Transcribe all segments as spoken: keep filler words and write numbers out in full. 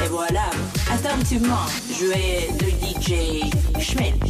Et voilà, attentivement, jouez le D J Schmidt.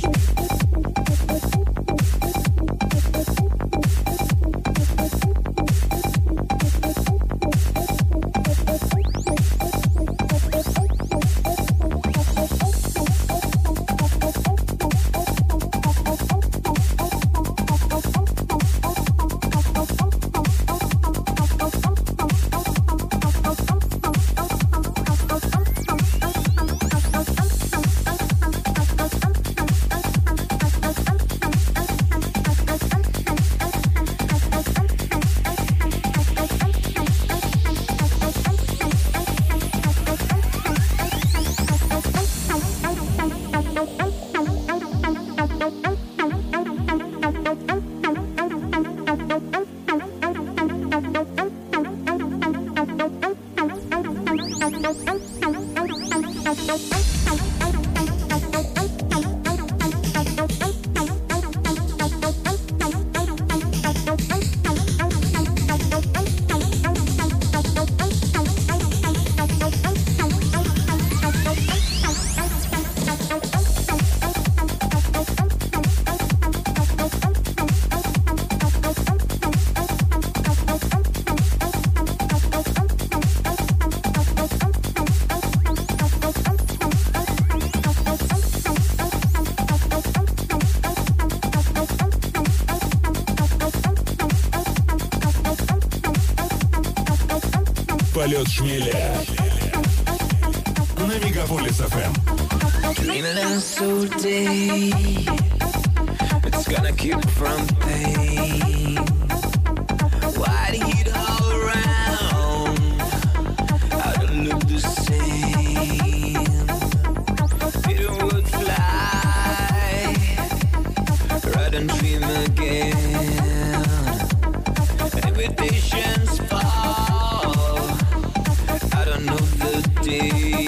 Полет шмеля на Мегаполис эф эм. Dreaming so deep, it's gonna keep from pain. Why do you all around? I don't look the same. Peter would fly, ride and dream again. Invitations fall, I don't know the day.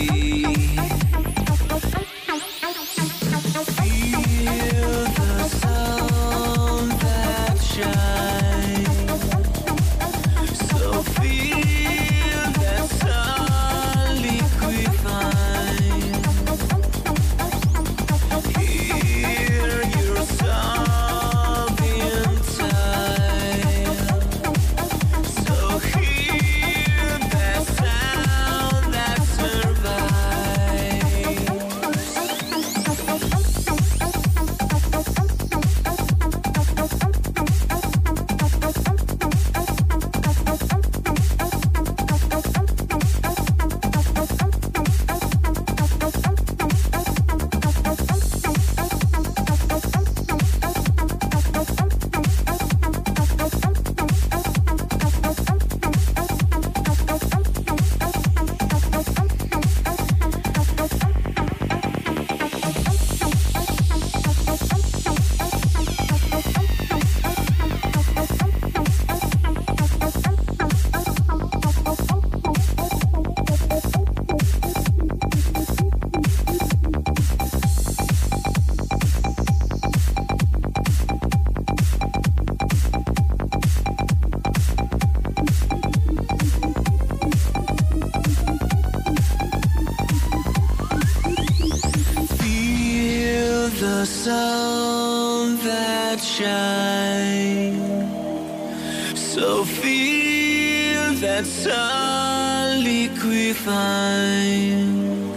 The sun that shines, so feel that sun liquefying.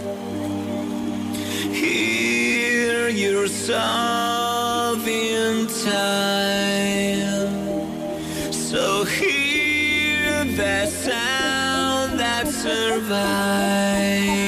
Hear yourself in time, so hear that sound that survives.